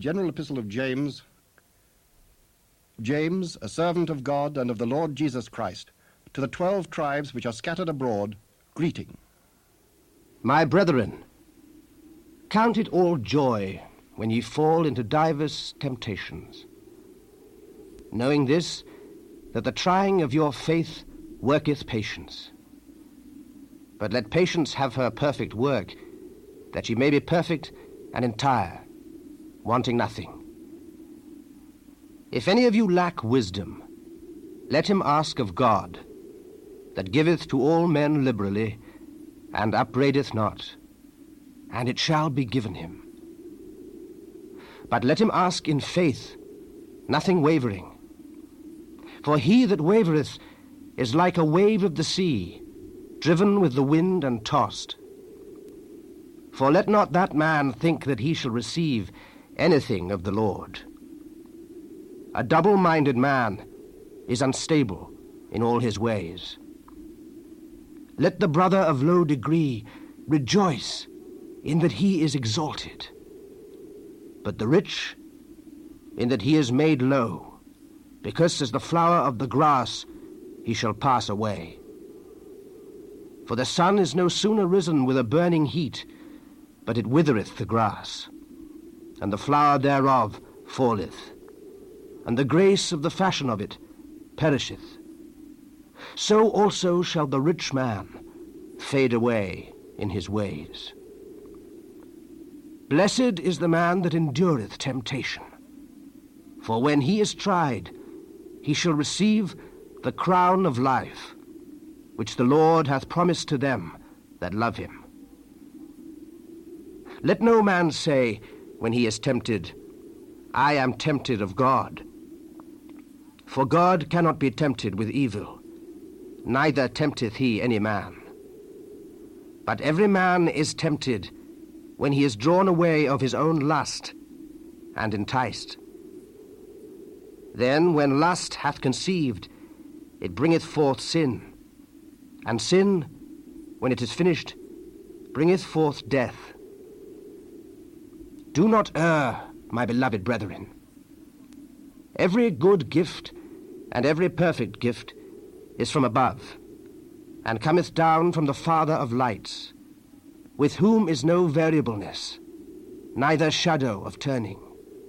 General Epistle of James. James, a servant of God and of the Lord Jesus Christ, to the 12 tribes which are scattered abroad, greeting. My brethren, count it all joy when ye fall into divers temptations, knowing this, that the trying of your faith worketh patience. But let patience have her perfect work, that ye may be perfect and entire, wanting nothing. If any of you lack wisdom, let him ask of God, that giveth to all men liberally, and upbraideth not, and it shall be given him. But let him ask in faith, nothing wavering. For he that wavereth is like a wave of the sea, driven with the wind and tossed. For let not that man think that he shall receive anything of the Lord. A double-minded man is unstable in all his ways. Let the brother of low degree rejoice in that he is exalted, but the rich in that he is made low, because as the flower of the grass he shall pass away. For the sun is no sooner risen with a burning heat, but it withereth the grass, and the flower thereof falleth, and the grace of the fashion of it perisheth. So also shall the rich man fade away in his ways. Blessed is the man that endureth temptation, for when he is tried, he shall receive the crown of life, which the Lord hath promised to them that love him. Let no man say, when he is tempted, I am tempted of God. For God cannot be tempted with evil, neither tempteth he any man. But every man is tempted when he is drawn away of his own lust and enticed. Then when lust hath conceived, it bringeth forth sin, and sin, when it is finished, bringeth forth death. Do not err, my beloved brethren. Every good gift and every perfect gift is from above, and cometh down from the Father of lights, with whom is no variableness, neither shadow of turning.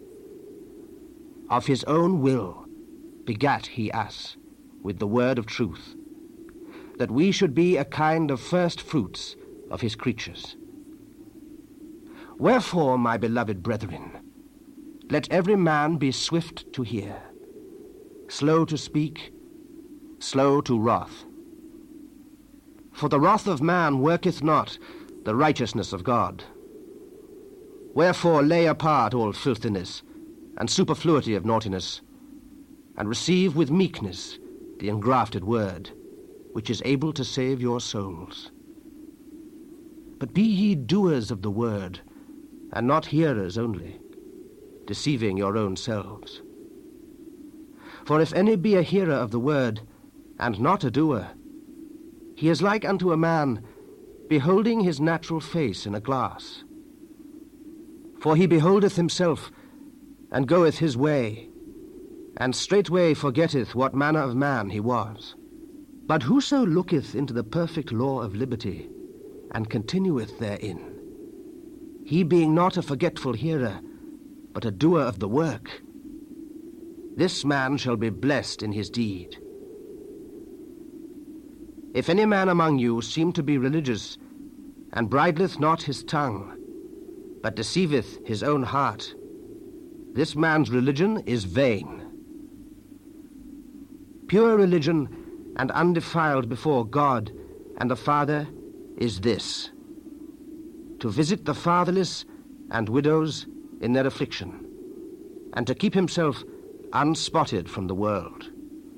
Of his own will begat he us with the word of truth, that we should be a kind of first fruits of his creatures. Wherefore, my beloved brethren, let every man be swift to hear, slow to speak, slow to wrath. For the wrath of man worketh not the righteousness of God. Wherefore lay apart all filthiness and superfluity of naughtiness, and receive with meekness the engrafted word, which is able to save your souls. But be ye doers of the word, and not hearers only, deceiving your own selves. For if any be a hearer of the word, and not a doer, he is like unto a man beholding his natural face in a glass. For he beholdeth himself, and goeth his way, and straightway forgetteth what manner of man he was. But whoso looketh into the perfect law of liberty, and continueth therein, he being not a forgetful hearer, but a doer of the work, this man shall be blessed in his deed. If any man among you seem to be religious, and bridleth not his tongue, but deceiveth his own heart, this man's religion is vain. Pure religion and undefiled before God and the Father is this: to visit the fatherless and widows in their affliction, and to keep himself unspotted from the world.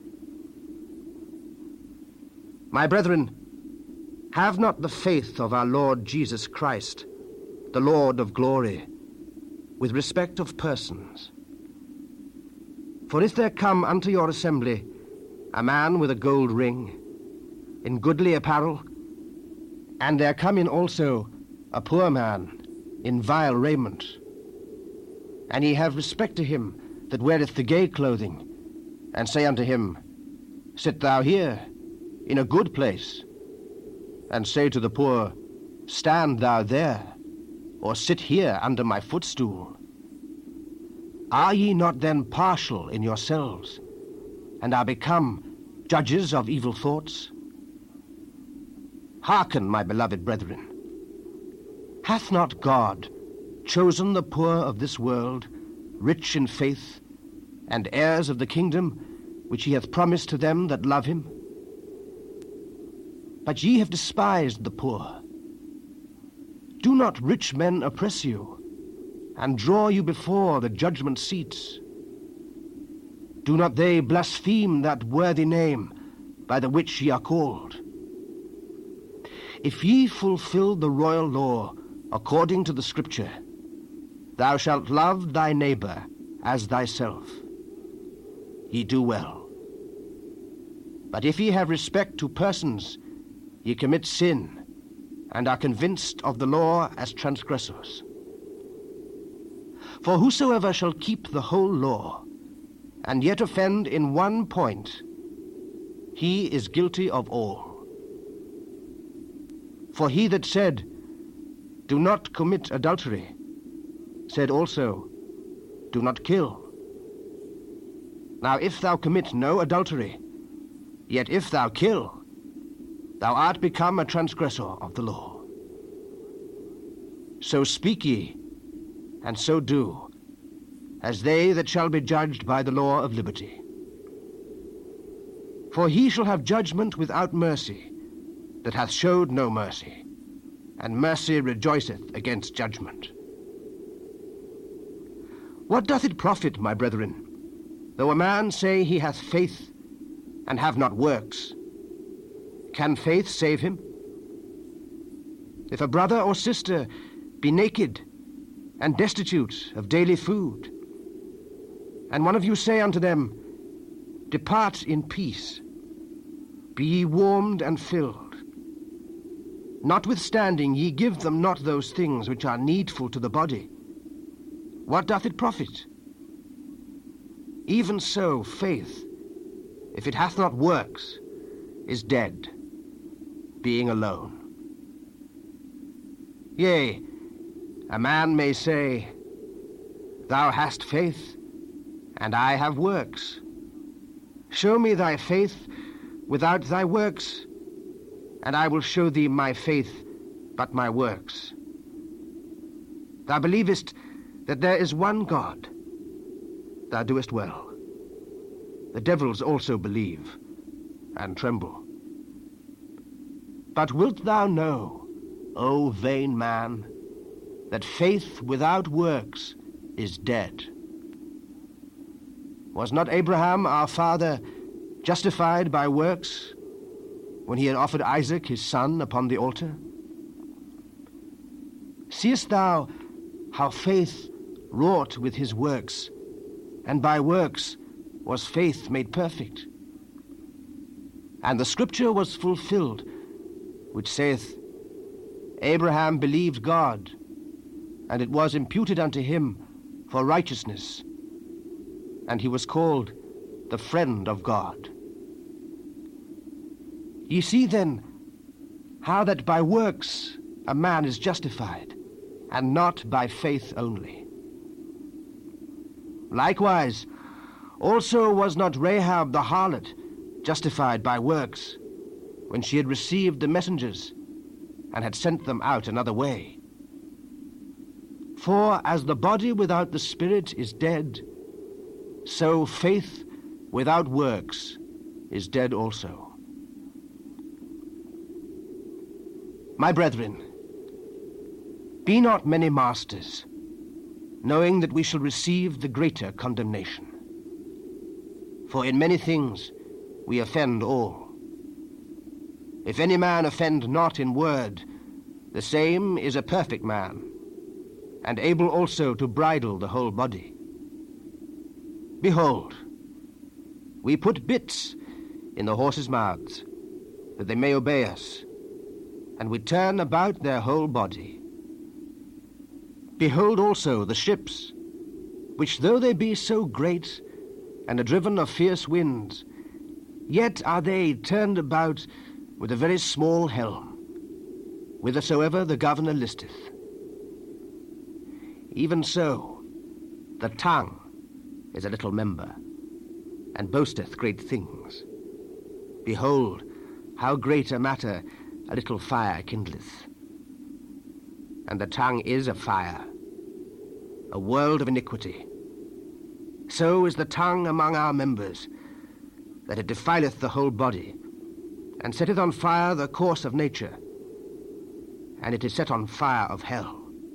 My brethren, have not the faith of our Lord Jesus Christ, the Lord of glory, with respect of persons. For if there come unto your assembly a man with a gold ring, in goodly apparel, and there come in also a poor man in vile raiment, and ye have respect to him that weareth the gay clothing, and say unto him, Sit thou here, in a good place, and say to the poor, Stand thou there, or sit here under my footstool. Are ye not then partial in yourselves, and are become judges of evil thoughts? Hearken, my beloved brethren. Hath not God chosen the poor of this world, rich in faith, and heirs of the kingdom which he hath promised to them that love him? But ye have despised the poor. Do not rich men oppress you, and draw you before the judgment seats? Do not they blaspheme that worthy name by the which ye are called? If ye fulfill the royal law according to the Scripture, Thou shalt love thy neighbor as thyself, ye do well. But if ye have respect to persons, ye commit sin, and are convinced of the law as transgressors. For whosoever shall keep the whole law, and yet offend in one point, he is guilty of all. For he that said, Do not commit adultery, said also, Do not kill. Now if thou commit no adultery, yet if thou kill, thou art become a transgressor of the law. So speak ye, and so do, as they that shall be judged by the law of liberty. For he shall have judgment without mercy, that hath showed no mercy, and mercy rejoiceth against judgment. What doth it profit, my brethren, though a man say he hath faith, and have not works? Can faith save him? If a brother or sister be naked, and destitute of daily food, and one of you say unto them, Depart in peace, be ye warmed and filled, notwithstanding ye give them not those things which are needful to the body, what doth it profit? Even so faith, if it hath not works, is dead, being alone. Yea, a man may say, Thou hast faith, and I have works. Show me thy faith without thy works, and I will show thee my faith but my works. Thou believest that there is one God. Thou doest well. The devils also believe, and tremble. But wilt thou know, O vain man, that faith without works is dead? Was not Abraham our father justified by works when he had offered Isaac his son upon the altar? Seest thou how faith wrought with his works, and by works was faith made perfect? And the scripture was fulfilled, which saith, Abraham believed God, and it was imputed unto him for righteousness, and he was called the friend of God. Ye see then how that by works a man is justified, and not by faith only. Likewise, also was not Rahab the harlot justified by works, when she had received the messengers, and had sent them out another way? For as the body without the spirit is dead, so faith without works is dead also. My brethren, be not many masters, knowing that we shall receive the greater condemnation. For in many things we offend all. If any man offend not in word, the same is a perfect man, and able also to bridle the whole body. Behold, we put bits in the horses' mouths, that they may obey us, and we turn about their whole body. Behold also the ships, which though they be so great, and are driven of fierce winds, yet are they turned about with a very small helm, whithersoever the governor listeth. Even so, the tongue is a little member, and boasteth great things. Behold, how great a matter a little fire kindleth. And the tongue is a fire, a world of iniquity. So is the tongue among our members, that it defileth the whole body, and setteth on fire the course of nature, and it is set on fire of hell.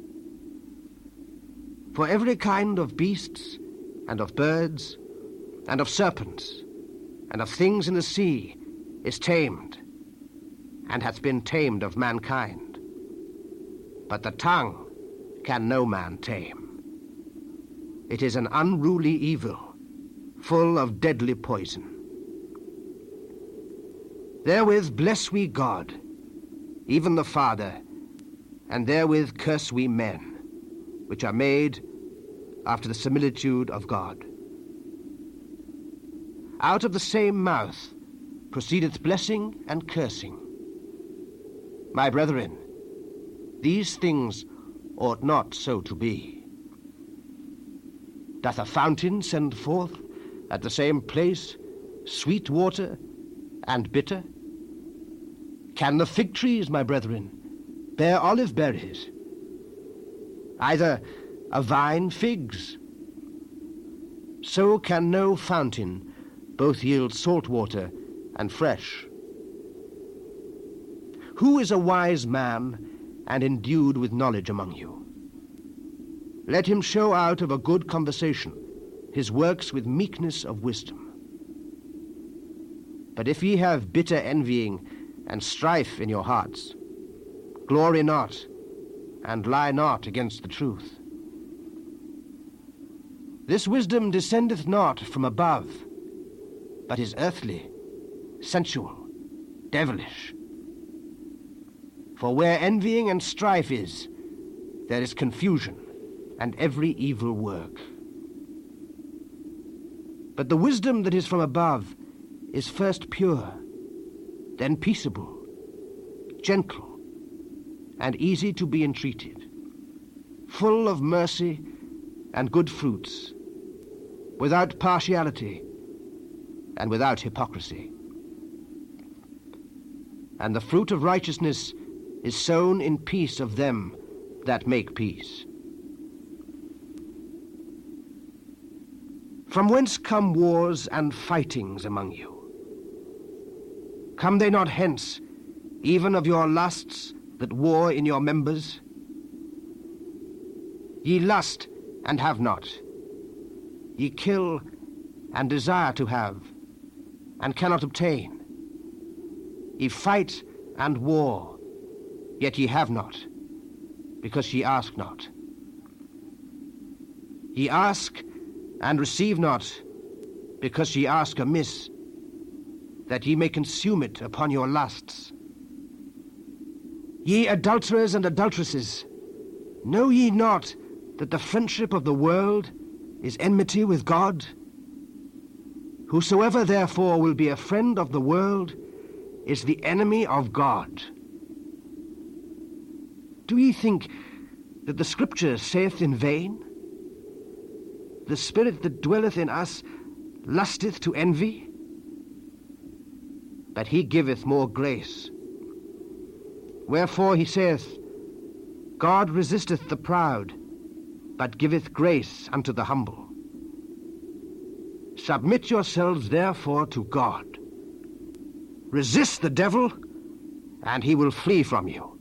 For every kind of beasts, and of birds, and of serpents, and of things in the sea is tamed, and hath been tamed of mankind. But the tongue can no man tame. It is an unruly evil, full of deadly poison. Therewith bless we God, even the Father, and therewith curse we men, which are made after the similitude of God. Out of the same mouth proceedeth blessing and cursing. My brethren, these things ought not so to be. Doth a fountain send forth at the same place sweet water and bitter? Can the fig trees, my brethren, bear olive berries? Either a vine figs? So can no fountain both yield salt water and fresh. Who is a wise man and endued with knowledge among you? Let him show out of a good conversation his works with meekness of wisdom. But if ye have bitter envying and strife in your hearts, glory not, and lie not against the truth. This wisdom descendeth not from above, but is earthly, sensual, devilish. For where envying and strife is, there is confusion and every evil work. But the wisdom that is from above is first pure, then peaceable, gentle, and easy to be entreated, full of mercy and good fruits, without partiality and without hypocrisy. And the fruit of righteousness is sown in peace of them that make peace. From whence come wars and fightings among you? Come they not hence, even of your lusts that war in your members? Ye lust and have not. Ye kill and desire to have, and cannot obtain. Ye fight and war, yet ye have not, because ye ask not. Ye ask and receive not, because ye ask amiss, that ye may consume it upon your lusts. Ye adulterers and adulteresses, know ye not that the friendship of the world is enmity with God? Whosoever therefore will be a friend of the world is the enemy of God. Do ye think that the Scripture saith in vain? The Spirit that dwelleth in us lusteth to envy, but he giveth more grace. Wherefore he saith, God resisteth the proud, but giveth grace unto the humble. Submit yourselves therefore to God. Resist the devil, and he will flee from you.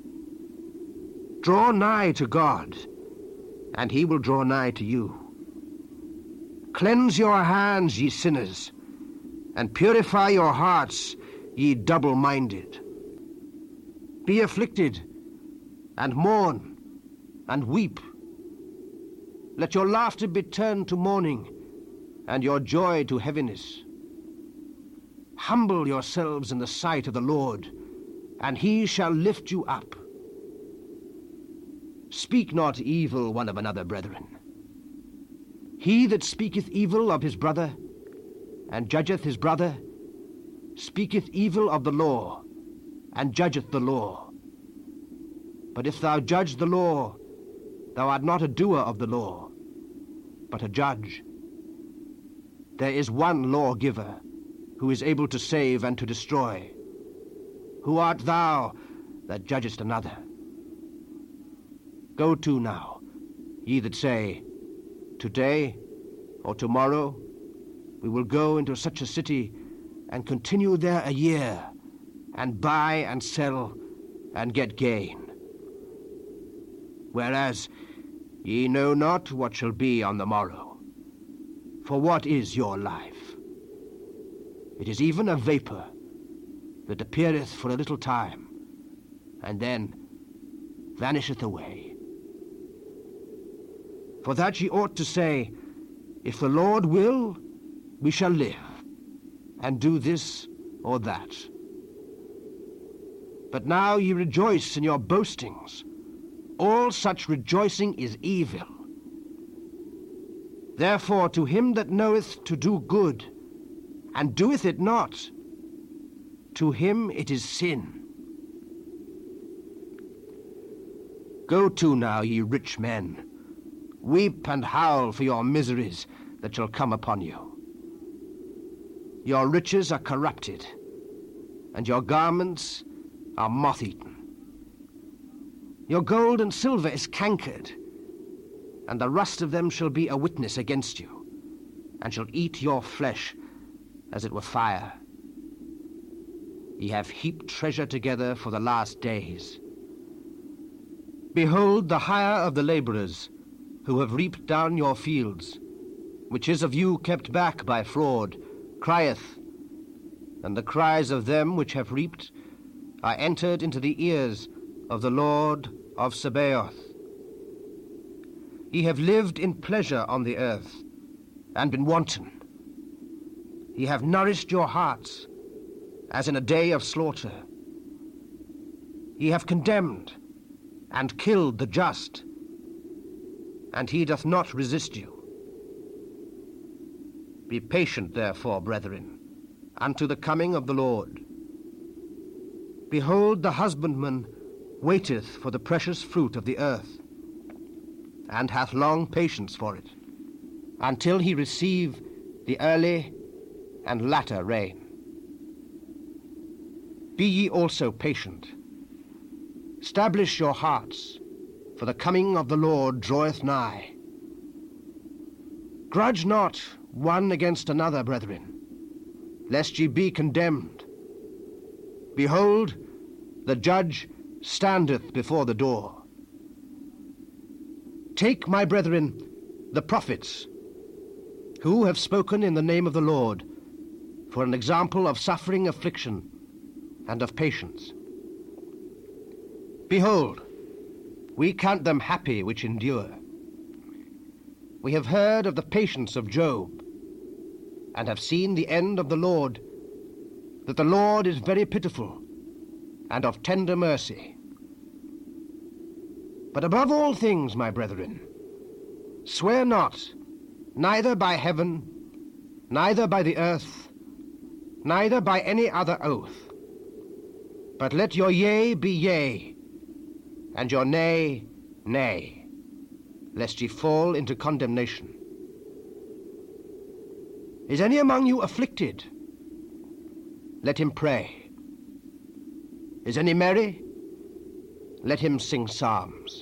Draw nigh to God, and he will draw nigh to you. Cleanse your hands, ye sinners, and purify your hearts, ye double-minded. Be afflicted, and mourn, and weep. Let your laughter be turned to mourning, and your joy to heaviness. Humble yourselves in the sight of the Lord, and he shall lift you up. Speak not evil one of another, brethren. He that speaketh evil of his brother, and judgeth his brother, speaketh evil of the law, and judgeth the law. But if thou judge the law, thou art not a doer of the law, but a judge. There is one lawgiver, who is able to save and to destroy. Who art thou that judgest another? Go to now, ye that say, Today or tomorrow we will go into such a city and continue there a year, and buy and sell and get gain. Whereas ye know not what shall be on the morrow. For what is your life? It is even a vapor that appeareth for a little time, and then vanisheth away. For that ye ought to say, If the Lord will, we shall live, and do this or that. But now ye rejoice in your boastings. All such rejoicing is evil. Therefore to him that knoweth to do good, and doeth it not, to him it is sin. Go to now, ye rich men, weep and howl for your miseries that shall come upon you. Your riches are corrupted, and your garments are moth-eaten. Your gold and silver is cankered, and the rust of them shall be a witness against you, and shall eat your flesh as it were fire. Ye have heaped treasure together for the last days. Behold the hire of the laborers, who have reaped down your fields, which is of you kept back by fraud, crieth, and the cries of them which have reaped are entered into the ears of the Lord of Sabaoth. Ye have lived in pleasure on the earth, and been wanton. Ye have nourished your hearts, as in a day of slaughter. Ye have condemned, and killed the just, and he doth not resist you. Be patient, therefore, brethren, unto the coming of the Lord. Behold, the husbandman waiteth for the precious fruit of the earth, and hath long patience for it, until he receive the early and latter rain. Be ye also patient. Establish your hearts, for the coming of the Lord draweth nigh. Grudge not one against another, brethren, lest ye be condemned. Behold, the judge standeth before the door. Take, my brethren, the prophets, who have spoken in the name of the Lord, for an example of suffering affliction and of patience. Behold, we count them happy which endure. We have heard of the patience of Job, and have seen the end of the Lord, that the Lord is very pitiful, and of tender mercy. But above all things, my brethren, swear not, neither by heaven, neither by the earth, neither by any other oath, but let your yea be yea, and your nay, nay, lest ye fall into condemnation. Is any among you afflicted? Let him pray. Is any merry? Let him sing psalms.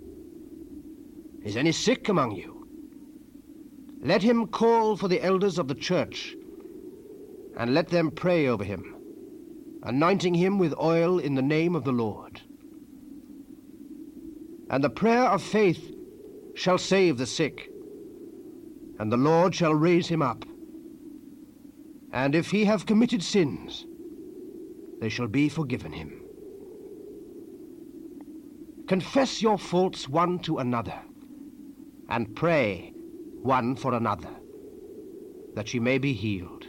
Is any sick among you? Let him call for the elders of the church, and let them pray over him, anointing him with oil in the name of the Lord. And the prayer of faith shall save the sick, and the Lord shall raise him up. And if he have committed sins, they shall be forgiven him. Confess your faults one to another, and pray one for another, that ye may be healed.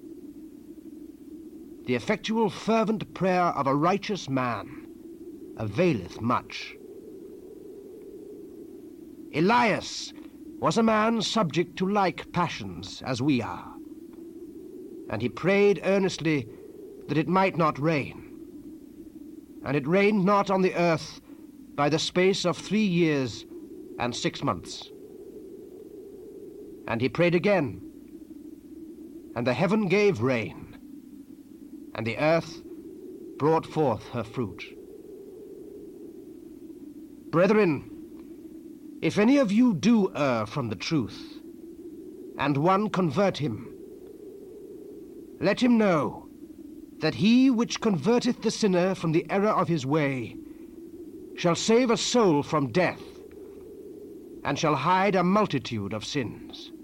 The effectual fervent prayer of a righteous man availeth much. Elias was a man subject to like passions as we are. And he prayed earnestly that it might not rain. And it rained not on the earth by the space of 3 years and 6 months. And he prayed again, and the heaven gave rain, and the earth brought forth her fruit. Brethren, if any of you do err from the truth, and one convert him, let him know that he which converteth the sinner from the error of his way shall save a soul from death, and shall hide a multitude of sins.